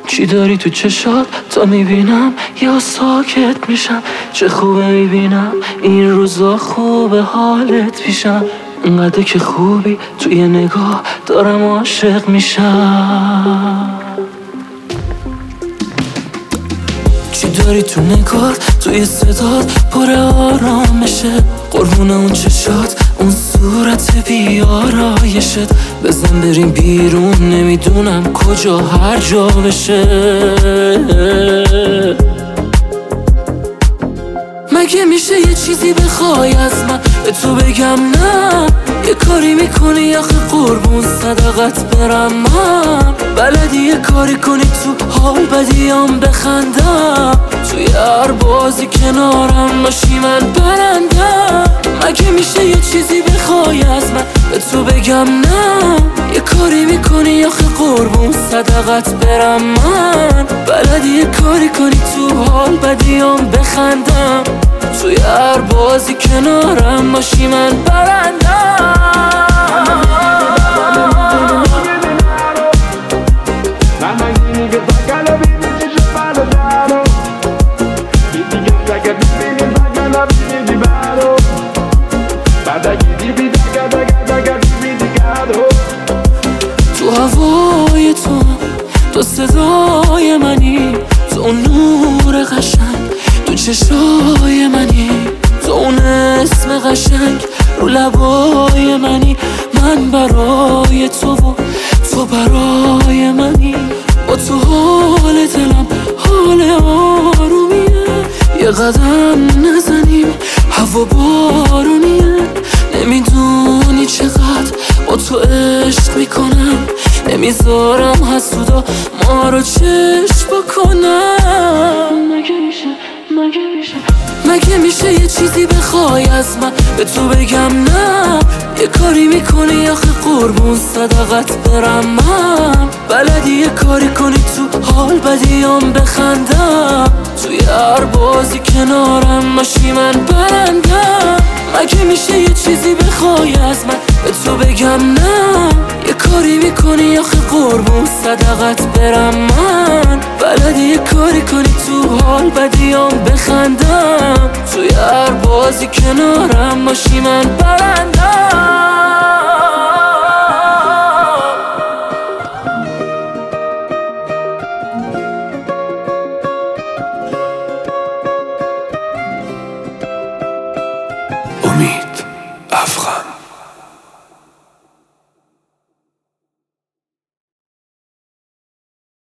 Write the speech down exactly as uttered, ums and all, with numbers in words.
چی داری تو چشات تا میبینم یا ساکت میشم؟ چه خوبه میبینم این روزا خوبه حالت پیشم، انقدر که خوبی توی نگاه دارم عاشق میشم. چی داری تو نگات توی صدات پر آرامشه، قربون اون چشات اون صورت بیارایشت، بزن بریم بیرون نمیدونم کجا هر جا بشه. مگه میشه یه چیزی بخوای از من به تو بگم نه؟ یه کاری میکنی آخه قربون صدقت برم من، بلدی یه کاری کنی تو حال بدیام بخندم، توی هر بازی کنارم باشی من برندم. مگه میشه یه چیزی بخوای از من به تو بگم نه؟ یه کاری میکنی آخه قربون صدقت برم من، بلدی یه کاری کنی تو حال بدیام بخندم، توی هر بازی کنارم باشی من برندم. تو هوای تو تو صدای منی، تو نور قشنگ تو چشای منی، تو اون اسم قشنگ رو لبای منی، من برای تو و تو برای منی. با تو حال دلم حال آرومیه، یه قدم نزنیم هوا بارونیه، نمیدونی چقدر با تو عشق میکنم، نمیذارم حسودا ما رو چشم بکنم. مگه میشه مگه میشه مگه میشه یه چیزی بخوای از من به تو بگم نه؟ یه کاری میکنی آخه قربون صدقت برم من، بلدی یه کاری کنی تو حال بدیام بخندم، توی هر بازی کنارم باشی من برندم. مگه میشه یه چیزی بخوای از من به تو بگم نه؟ یه کاری میکنی آخه قربون صدقت برم من، بلدی یه کاری کنی تو حال بدیام بخندم، توی هر بازی کنارم باشی من برندم.